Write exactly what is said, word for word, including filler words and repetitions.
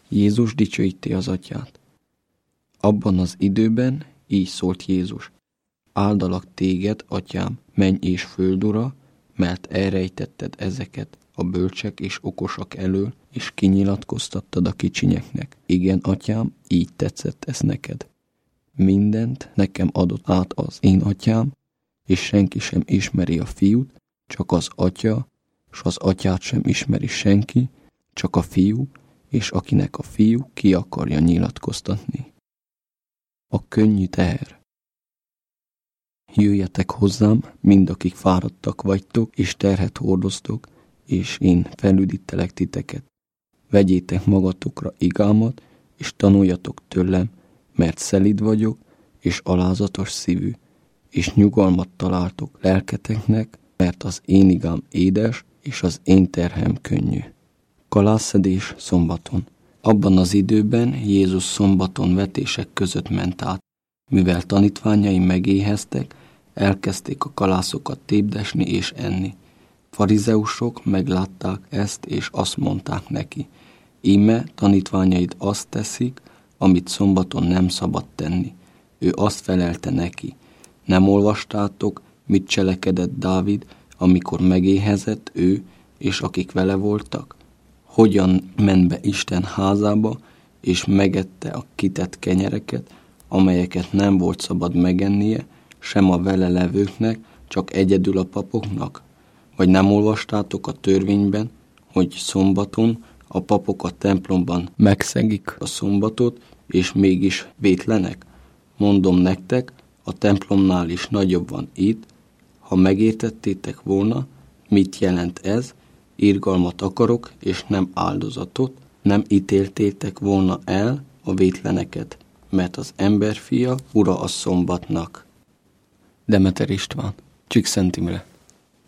Jézus dicsőíti az atyát. Abban az időben így szólt Jézus: áldalak téged, atyám, menj és földura, mert elrejtetted ezeket a bölcsek és okosak elől, és kinyilatkoztattad a kicsinyeknek. Igen, atyám, így tetszett ez neked. Mindent nekem adott át az én atyám, és senki sem ismeri a fiút, csak az atya, s az atyát sem ismeri senki, csak a fiú, és akinek a fiú ki akarja nyilatkoztatni. A könnyű teher. Jöjjetek hozzám, mind akik fáradtak vagytok, és terhet hordoztok, és én felüdítelek titeket. Vegyétek magatokra igámat, és tanuljatok tőlem, mert szelíd vagyok, és alázatos szívű, és nyugalmat találtok lelketeknek, mert az én igám édes, és az én terhem könnyű. Kalászszedés szombaton. Abban az időben Jézus szombaton vetések között ment át. Mivel tanítványai megéheztek, elkezdték a kalászokat tépdesni és enni. Farizeusok meglátták ezt, és azt mondták neki: íme tanítványaid azt teszik, amit szombaton nem szabad tenni. Ő azt felelte neki: nem olvastátok, mit cselekedett Dávid, amikor megéhezett ő, és akik vele voltak? Hogyan ment be Isten házába, és megette a kitett kenyereket, amelyeket nem volt szabad megennie, sem a vele levőknek, csak egyedül a papoknak? Vagy nem olvastátok a törvényben, hogy szombaton a papok a templomban megszegik a szombatot, és mégis vétlenek? Mondom nektek, a templomnál is nagyobb van itt. Ha megértettétek volna, mit jelent ez, irgalmat akarok, és nem áldozatot, nem ítéltétek volna el a vétleneket, mert az emberfia ura a szombatnak. Demeter István, Csíkszent Imre.